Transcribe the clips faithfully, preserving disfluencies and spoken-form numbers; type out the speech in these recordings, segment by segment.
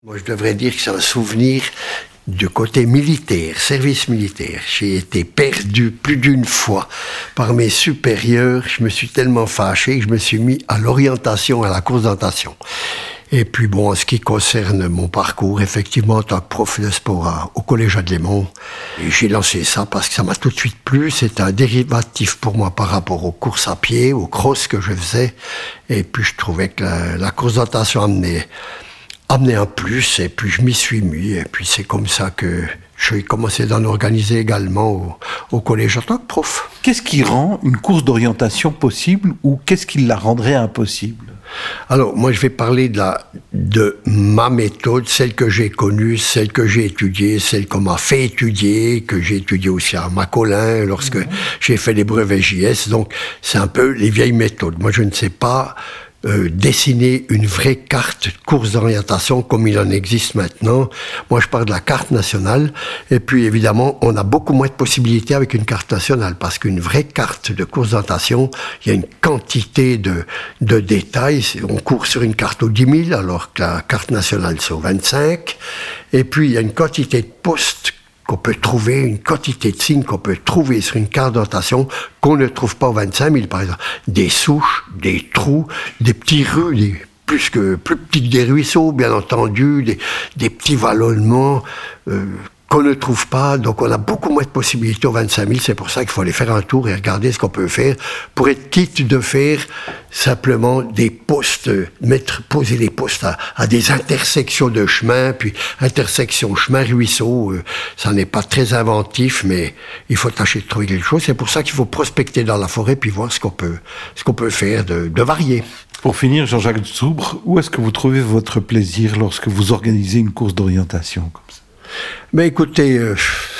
Moi, je devrais dire que c'est un souvenir du côté militaire, service militaire. J'ai été perdu plus d'une fois par mes supérieurs. Je me suis tellement fâché que je me suis mis à l'orientation, à la course d'orientation. Et puis bon, en ce qui concerne mon parcours, effectivement, en tant que prof de sport à, au Collège Adlémont, j'ai lancé ça parce que ça m'a tout de suite plu. C'est un dérivatif pour moi par rapport aux courses à pied, aux crosses que je faisais. Et puis je trouvais que la, la course d'orientation amenait... amener un plus, et puis je m'y suis mis, et puis c'est comme ça que j'ai commencé d'en organiser également au, au collège en tant que prof. Qu'est-ce qui rend une course d'orientation possible, ou qu'est-ce qui la rendrait impossible ? Alors, moi, je vais parler de, la, de ma méthode, celle que j'ai connue, celle que j'ai étudiée, celle qu'on m'a fait étudier, que j'ai étudiée aussi à Macolin, lorsque mmh. j'ai fait les brevets J S. Donc, c'est un peu les vieilles méthodes. Moi, je ne sais pas... Euh, dessiner une vraie carte de course d'orientation comme il en existe maintenant. Moi, je parle de la carte nationale. Et puis, évidemment, on a beaucoup moins de possibilités avec une carte nationale parce qu'une vraie carte de course d'orientation, il y a une quantité de, de détails. On court sur une carte aux dix mille alors que la carte nationale, c'est aux vingt-cinq. Et puis, il y a une quantité de postes qu'on peut trouver, une quantité de signes qu'on peut trouver sur une carte d'orientation qu'on ne trouve pas aux vingt-cinq mille, par exemple. Des souches, des trous, des petits rues, des, plus, que, plus petits que des ruisseaux, bien entendu, des, des petits vallonnements euh, qu'on ne trouve pas. Donc on a beaucoup moins de possibilités aux vingt-cinq mille. C'est pour ça qu'il faut aller faire un tour et regarder ce qu'on peut faire pour être quitte de faire simplement des postes, mettre, poser des postes à, à des intersections de chemin, puis intersections chemin-ruisseau. Euh, ça n'est pas très inventif, mais il faut tâcher de trouver quelque chose. C'est pour ça qu'il faut prospecter dans la forêt puis voir ce qu'on peut, ce qu'on peut faire de, de varié. Pour finir, Jean-Jacques Zoubre, où est-ce que vous trouvez votre plaisir lorsque vous organisez une course d'orientation comme ça ? Ben écoutez, euh,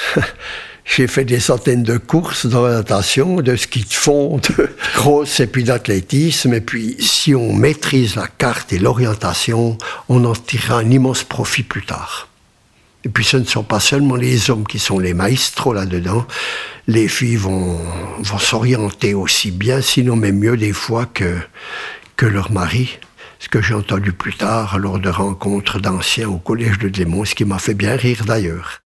j'ai fait des centaines de courses d'orientation, de ski de fond, de cross et puis d'athlétisme. Et puis, si on maîtrise la carte et l'orientation, on en tirera un immense profit plus tard. Et puis, ce ne sont pas seulement les hommes qui sont les maestros là-dedans. Les filles vont, vont s'orienter aussi bien, sinon même mieux des fois que, que leur mari. Ce que j'ai entendu plus tard lors de rencontres d'anciens au collège de Adlémont, ce qui m'a fait bien rire d'ailleurs.